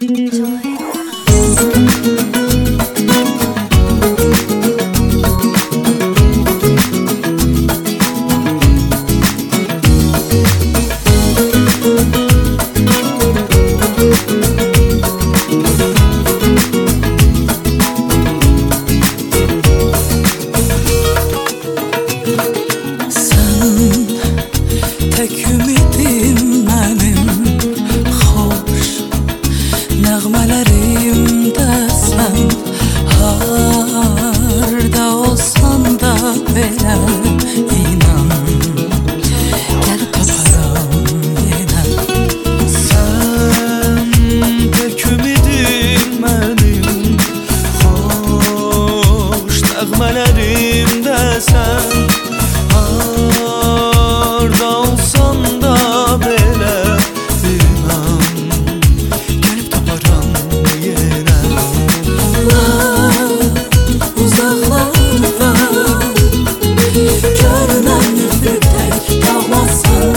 Tek ümidim benim, hoş nəğmələrimdə sən. Harda olsan da belə inan, gəlib taparam yenə. Sən tek ümidim mənim, hoş nəğmələrimdə sən. Harda olsan da belə inan, gəlib taparam yenə. Uzaqlarda görünən üfüqdək dağlasan.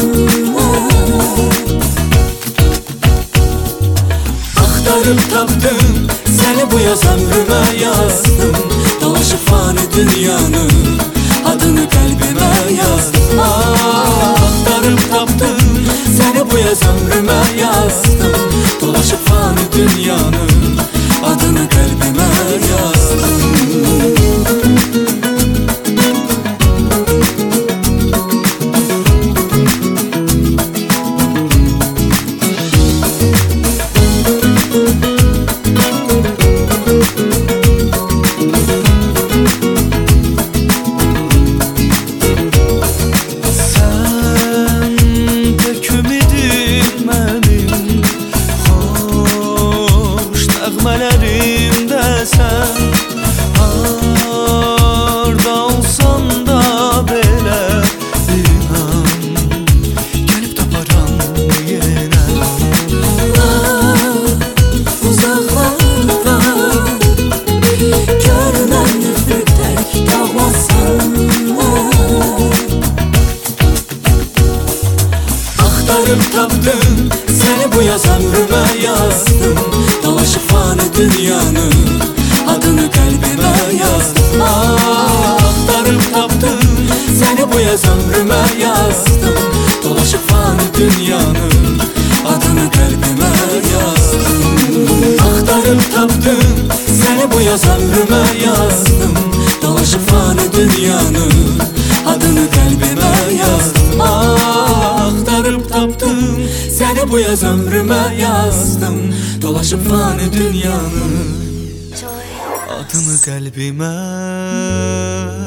Axtarıb tapdım, səni bu yaz ömrümə yazdım. Dolaşıb fani dünyanı, adını qəlbimə yazdım. Axtarıb tapdım, səni bu yaz ömrümə yazdım. Dolaşıb fani dünyanı, adını qəlbimə yazdım. Nəğmələrimdə sən. Harda olsan da belə inan, gəlib taparam yenə. Uzaqlarda görünən üfüqdək dağlasan. Axtarıb tapdım, səni bu yaz ömrümə yazdım. Dolaşıb fani dünyanı, adını qəlbimə yazdım. Axtarıb tapdım, səni bu yaz ömrümə yazdım. Dolaşıb fani dünyanı, adını qəlbimə yazdım. Axtarıb tapdım, səni bu yaz ömrümə yazdım. Dolaşıb fani dünyanı, adını qəlbimə yazdım. Axtarıb tapdım, səni bu yaz ömrümə yazdım. Dolaşıb fani dünyanı, adını qəlbimə